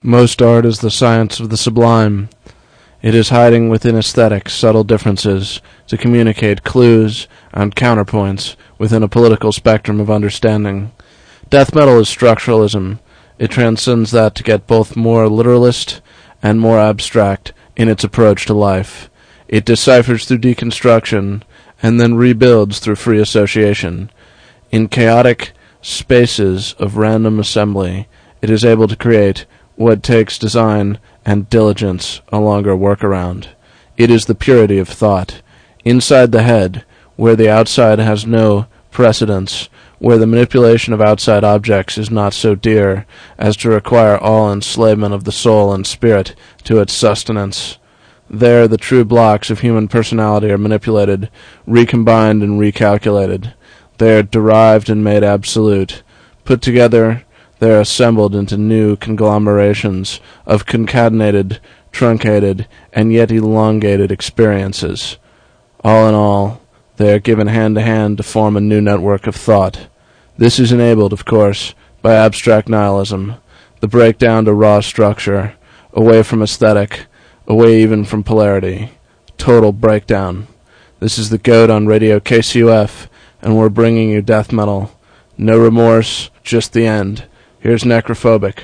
Most art is the science of the sublime. It is hiding within aesthetics subtle differences to communicate clues and counterpoints within a political spectrum of understanding. Death metal is structuralism. It transcends that to get both more literalist and more abstract in its approach to life. It deciphers through deconstruction and then rebuilds through free association. In chaotic spaces of random assembly, it is able to create what takes design and diligence a longer workaround. It is the purity of thought. Inside the head, where the outside has no precedence, where the manipulation of outside objects is not so dear as to require all enslavement of the soul and spirit to its sustenance. There the true blocks of human personality are manipulated, recombined and recalculated. They are derived and made absolute. Put together, they are assembled into new conglomerations of concatenated, truncated, and yet elongated experiences. All in all, they are given hand-to-hand to form a new network of thought. This is enabled, of course, by abstract nihilism, the breakdown to raw structure, away from aesthetic, away even from polarity. Total breakdown. This is the Goat on Radio KCUF, and we're bringing you death metal. No remorse, just the end. Here's Necrophobic.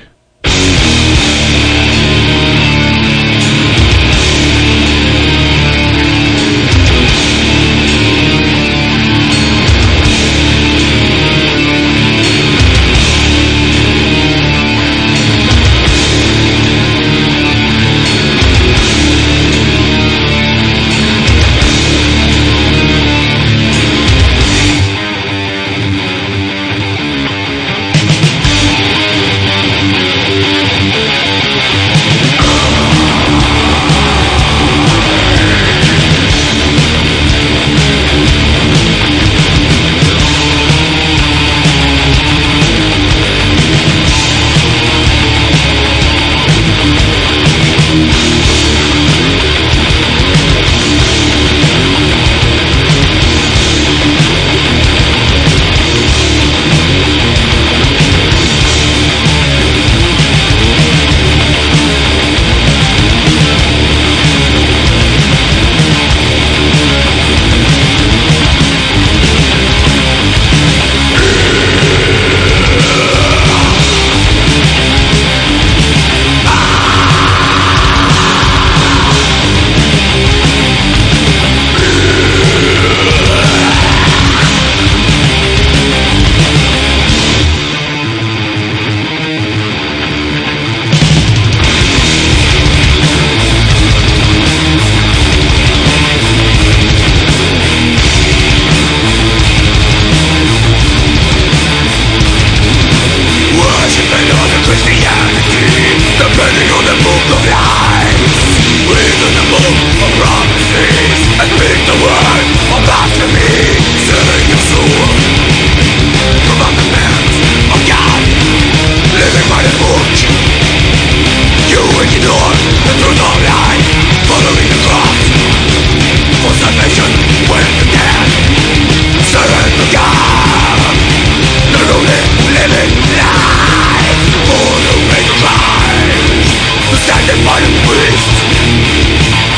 Standing by the beast.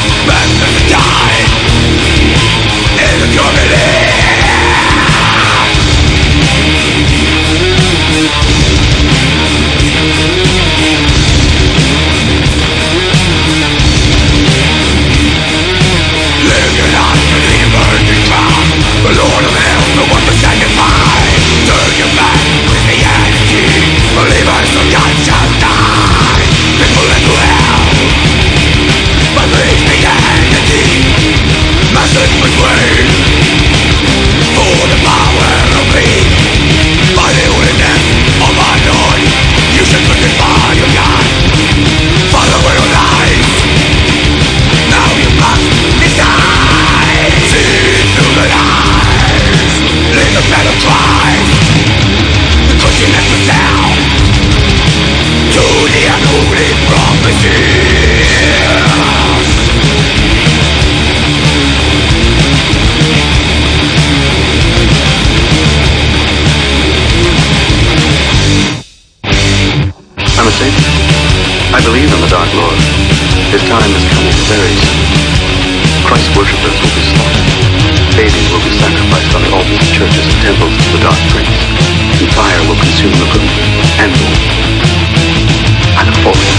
I believe in the Dark Lord. His time is coming very soon. Christ worshippers will be slaughtered. Babies will be sacrificed on the altars of churches and temples to the Dark Prince. And fire will consume the good and the evil. I look forward to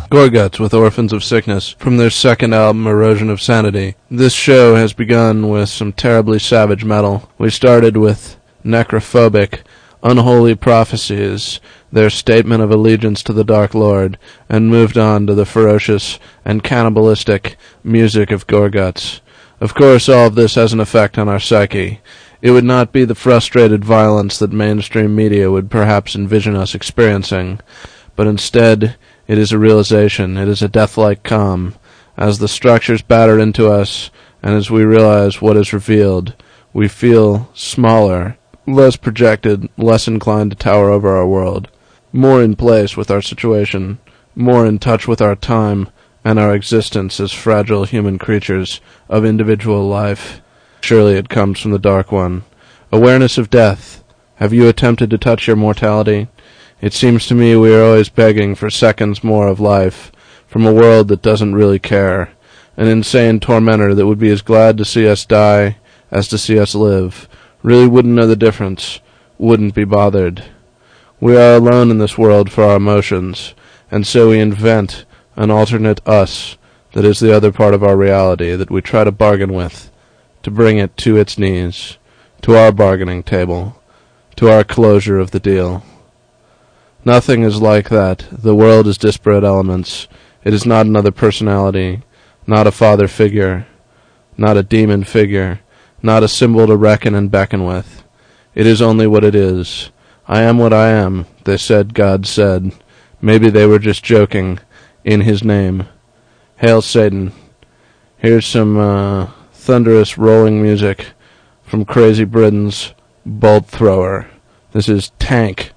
Gorguts with Orphans of Sickness from their second album, Erosion of Sanity. This show has begun with some terribly savage metal. We started with Necrophobic, Unholy Prophecies, their statement of allegiance to the Dark Lord, and moved on to the ferocious and cannibalistic music of Gorguts. Of course, all of this has an effect on our psyche. It would not be the frustrated violence that mainstream media would perhaps envision us experiencing, but instead it is a realization, it is a death-like calm. As the structures batter into us, and as we realize what is revealed, we feel smaller, less projected, less inclined to tower over our world, more in place with our situation, more in touch with our time and our existence as fragile human creatures of individual life. Surely it comes from the Dark One. Awareness of death. Have you attempted to touch your mortality? It seems to me we are always begging for seconds more of life, from a world that doesn't really care, an insane tormentor that would be as glad to see us die as to see us live, really wouldn't know the difference, wouldn't be bothered. We are alone in this world for our emotions, and so we invent an alternate us that is the other part of our reality that we try to bargain with, to bring it to its knees, to our bargaining table, to our closure of the deal. Nothing is like that. The world is disparate elements. It is not another personality, not a father figure, not a demon figure, not a symbol to reckon and beckon with. It is only what it is. I am what I am, they said, God said. Maybe they were just joking. In his name. Hail Satan. Here's some thunderous rolling music from Crazy Britain's Bolt Thrower. This is Tank.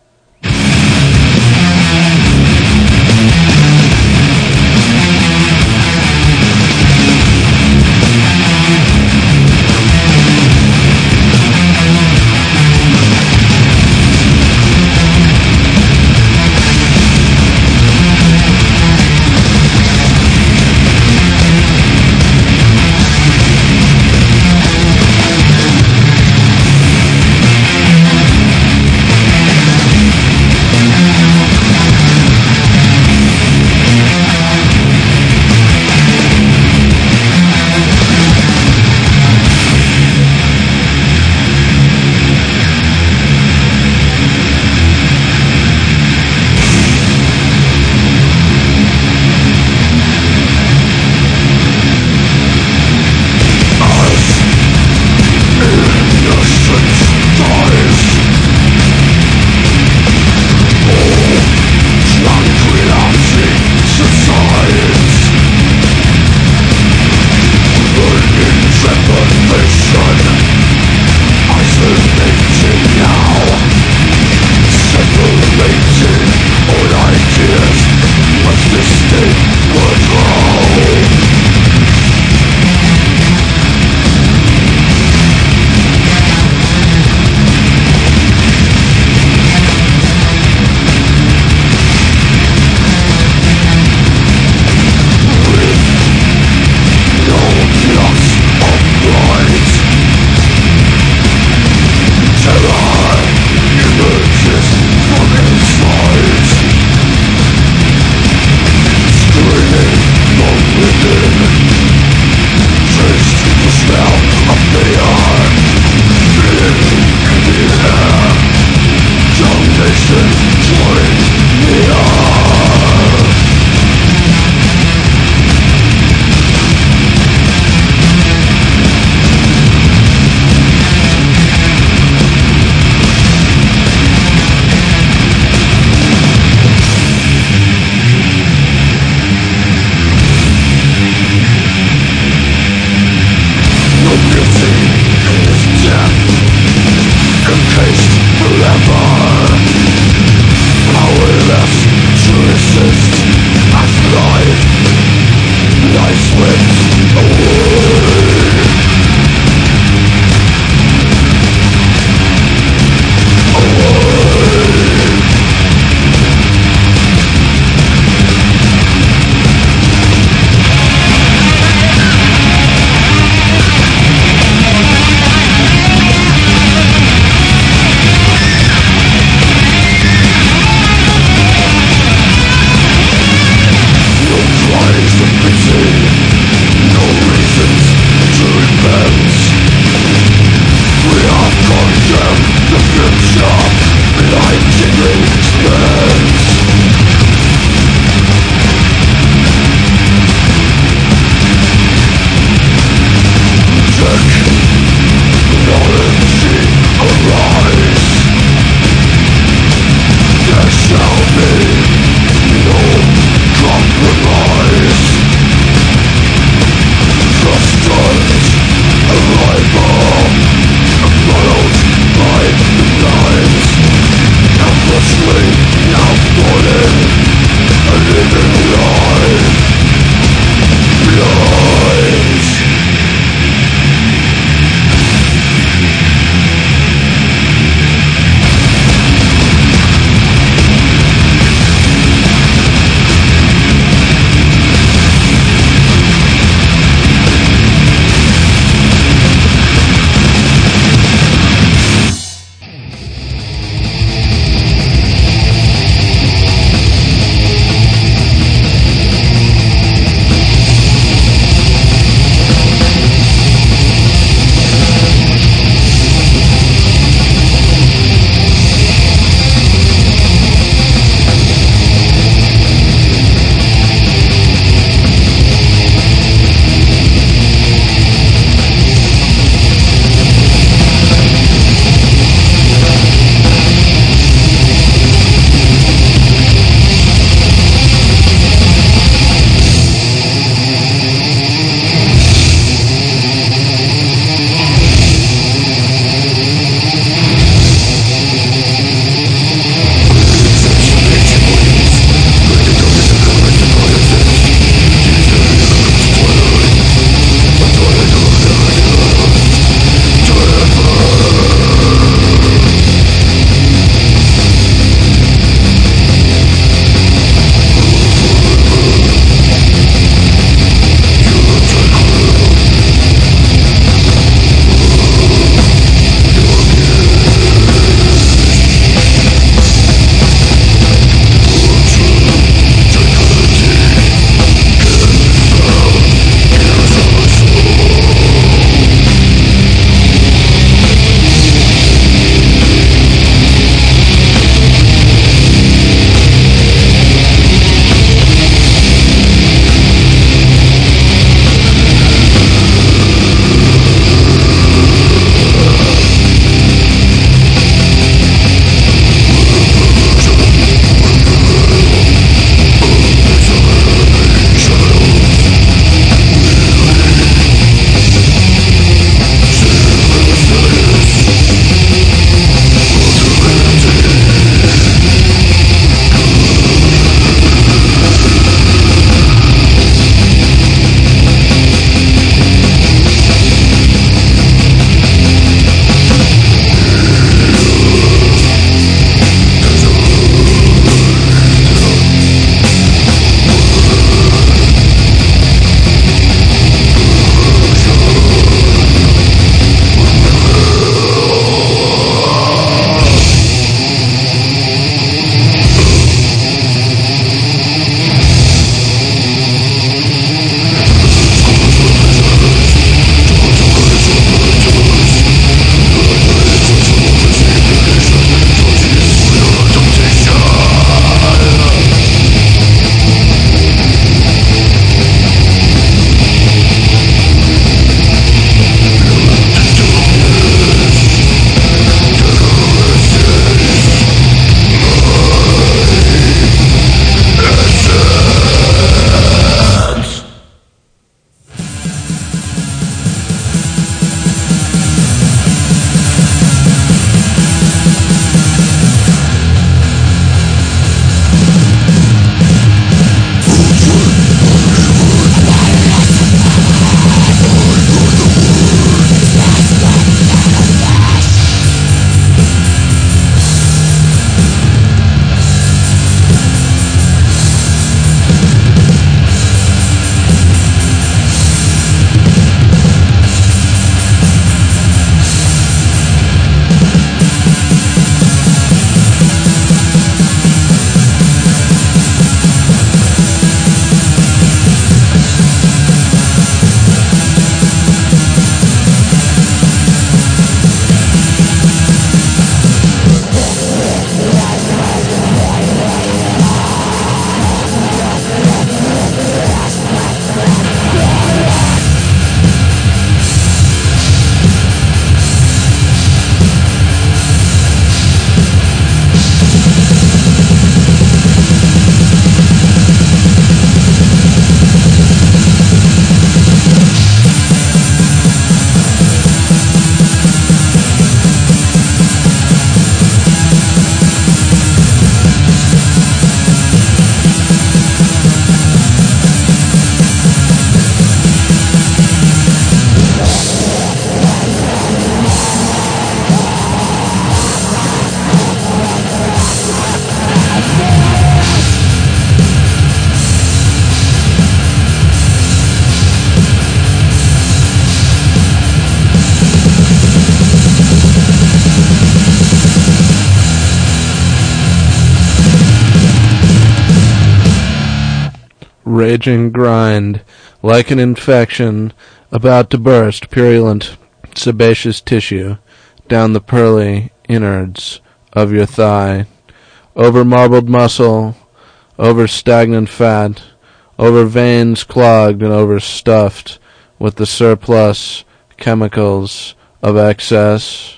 raging grind, like an infection, about to burst purulent, sebaceous tissue down the pearly innards of your thigh, over marbled muscle, over stagnant fat, over veins clogged and overstuffed with the surplus chemicals of excess.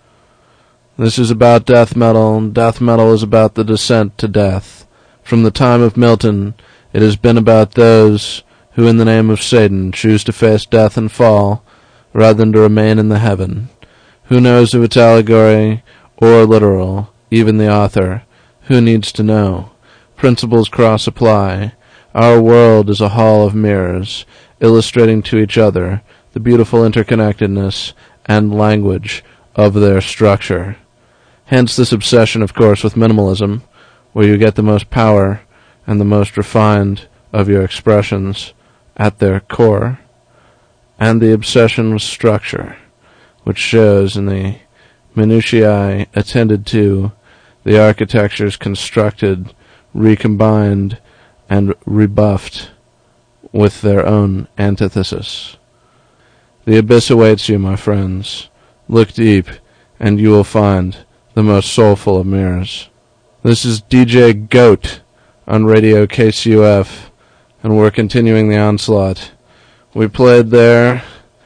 This is about death metal, and death metal is about the descent to death. From the time of Milton, it has been about those who in the name of Satan choose to face death and fall, rather than to remain in the heaven. Who knows if it's allegory or literal? Even the author. Who needs to know? Principles cross-apply. Our world is a hall of mirrors, illustrating to each other the beautiful interconnectedness and language of their structure. Hence this obsession, of course, with minimalism, where you get the most power and the most refined of your expressions at their core, and the obsession with structure, which shows in the minutiae attended to, the architectures constructed, recombined, and rebuffed with their own antithesis. The abyss awaits you, my friends. Look deep, and you will find the most soulful of mirrors. This is DJ Goat on Radio KCUF, and we're continuing the onslaught. We played there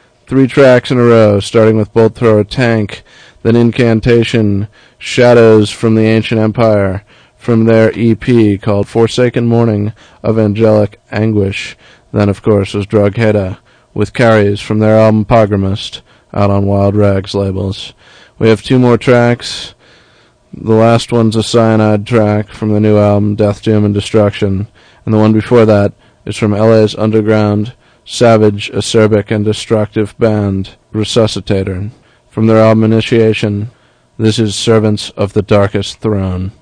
3 tracks in a row, starting with Bolt Thrower Tank, then Incantation, Shadows from the Ancient Empire, from their EP called Forsaken Morning of Angelic Anguish. Then, of course, was Drogheda, with Carries from their album Pogromist, out on Wild Rags labels. We have 2 more tracks. The last one's a Cyanide track from the new album Death, Doom, and Destruction, and the one before that is from LA's underground, savage, acerbic, and destructive band Resuscitator. From their album Initiation, this is Servants of the Darkest Throne.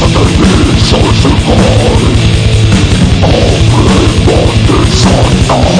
Oh,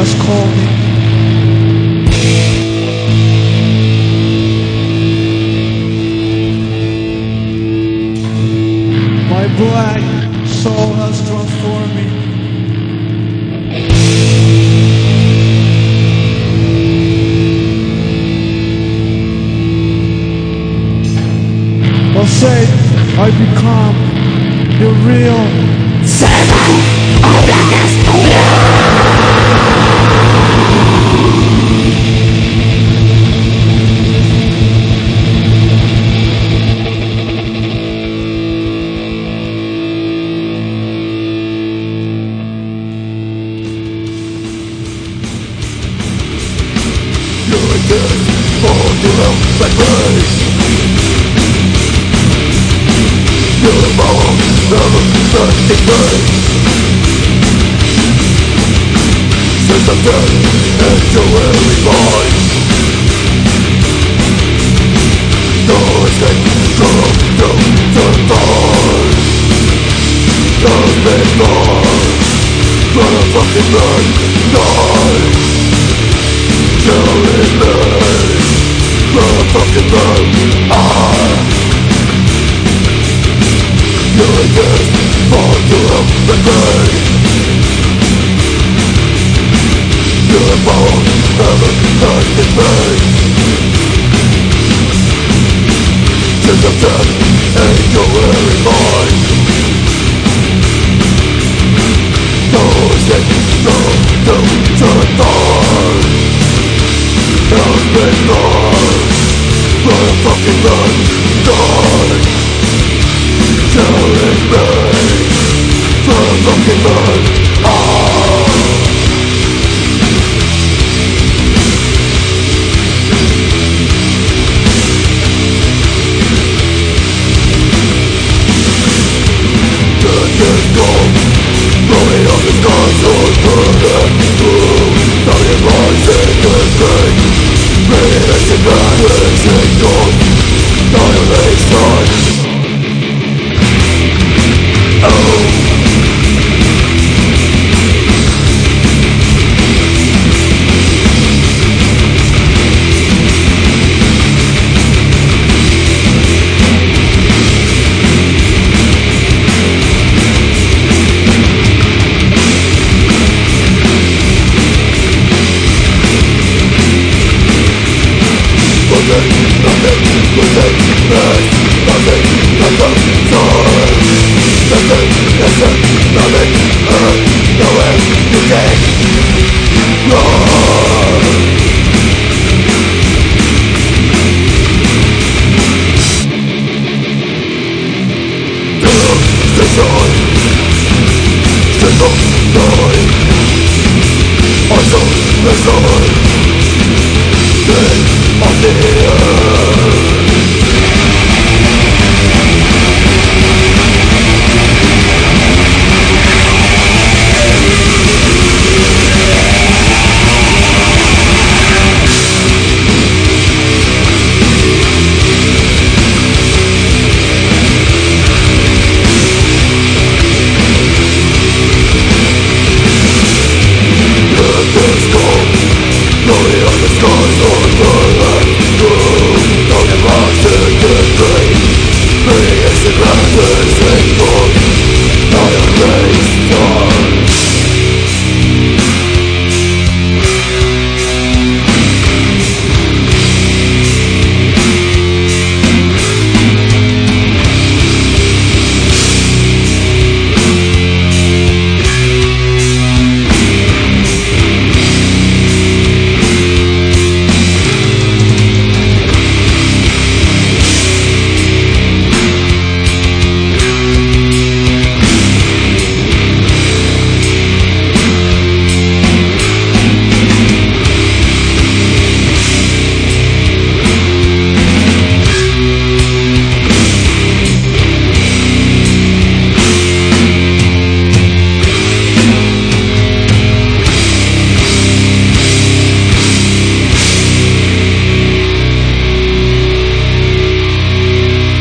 has called me. My black soul has transformed me. I'll say I become the real servant of darkness. You're dead, fall to hell, like race. You're the power of the face. Sense of death and your weary mind. No escape, no survive. Don't make more. Gonna fucking burn, die. Killing me. Gonna fucking burn, you're dead, fall to hell, like rain. You're the power of heaven, earth, and pain. Sense of death, and your weary mind. No escape, no survive. Don't make more. Gonna fucking run, die. Killing me. Gonna fucking run, Death is gone. Blowing up the stars on burning through. Dying rising and pain. Radiation vanishing gone. Annihilation.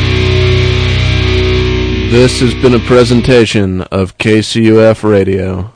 This has been a presentation of KCUF Radio.